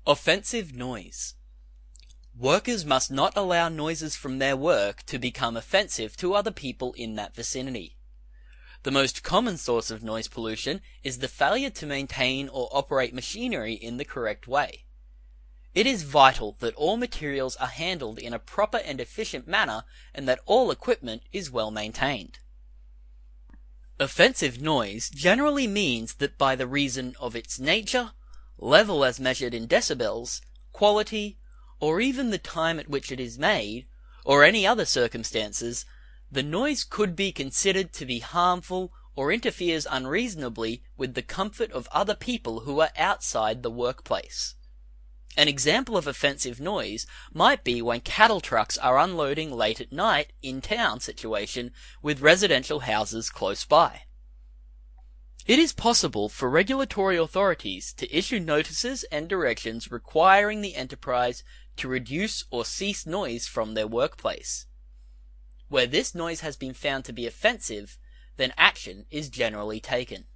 Offensive noise. Workers must not allow noises from their work to become offensive to other people in that vicinity. The most common source of noise pollution is the failure to maintain or operate machinery in the correct way. It is vital that all materials are handled in a proper and efficient manner and that all equipment is well maintained. Offensive noise generally means that by the reason of its nature, level as measured in decibels, quality, or even the time at which it is made, or any other circumstances, the noise could be considered to be harmful or interferes unreasonably with the comfort of other people who are outside the workplace. An example of offensive noise might be when cattle trucks are unloading late at night in town situation with residential houses close by. It is possible for regulatory authorities to issue notices and directions requiring the enterprise to reduce or cease noise from their workplace. Where this noise has been found to be offensive, then action is generally taken.